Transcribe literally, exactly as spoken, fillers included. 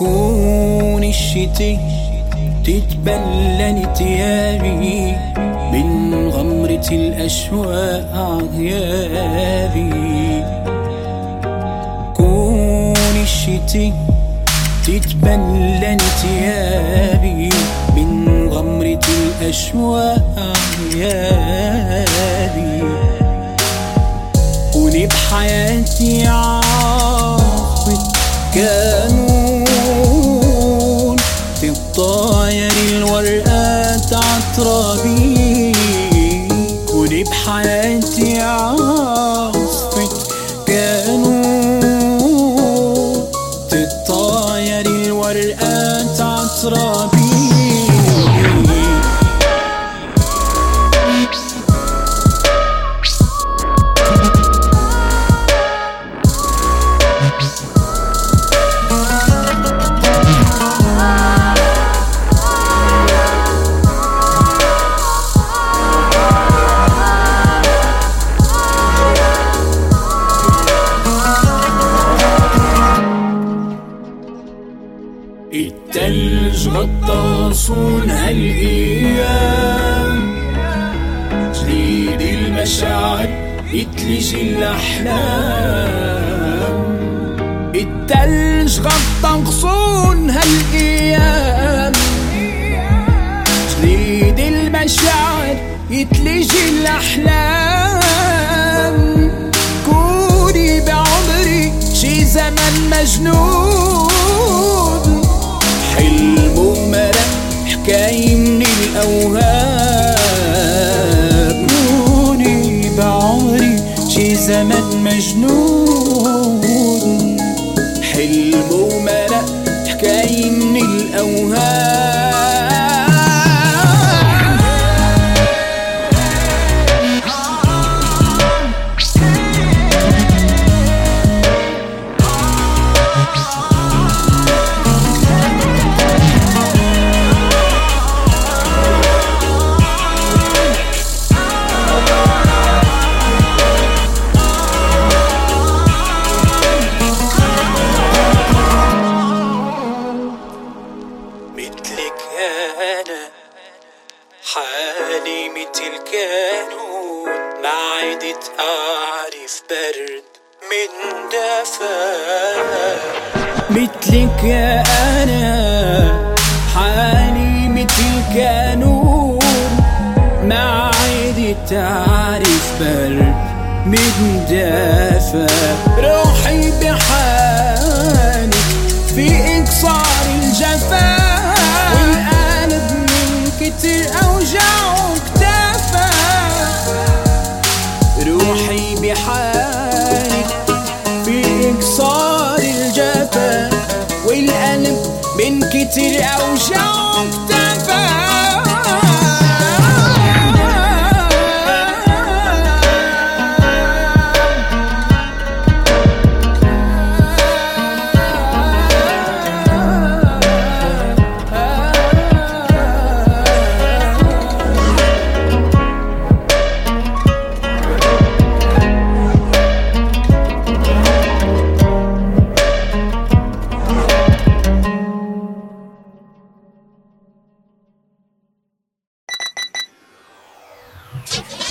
كون الشتي تتبلى تيابي من غمرة الأشواق عيابي. كون الشتي تتبلى تيابي من غمرة الأشواق عيابي. كوني بحياتي عاصفة كانون تتطاير الورقات عترابي. كوني بحياتي عاصفة كانون تتطاير الورقات عترابي. التلج غطى صونها الأيام، جليد المشاعر يتلج الأحلام. التلج غطى غصونها الأيام، جليد المشاعر يتلج الأحلام. كوني بعمري شي زمن مجنون، حلم ومرق حكاية من الأوهام. كوني بعمري شي زمن مجنون، حلم ومرق حكاية من الأوهام. أنا حالي متل كانون، ما عدت أعرف برد من دفا. متلك يا أنا حالي متل كانون، ما عدت أعرف برد من دفا. روحي بحالي في إكسار الجفا، كتير أوجع وكتافة. روحي بحالي في إكسار الجفا، والقلب من كتير أوجع وكتافة. Take